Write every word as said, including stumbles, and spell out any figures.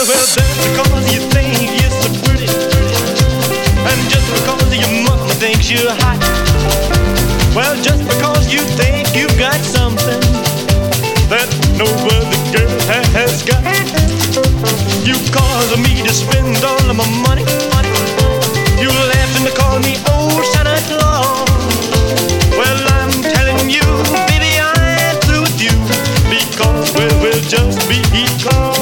well, that's because you think you're so pretty, and just because your mama thinks you're hot. Well, just because you think you've got something that no other girl has got, you cause me to spend all of my money. You laughing to call me old Santa Claus. Well, I'm telling you, baby, I ain't through with you because, well, we'll just be because.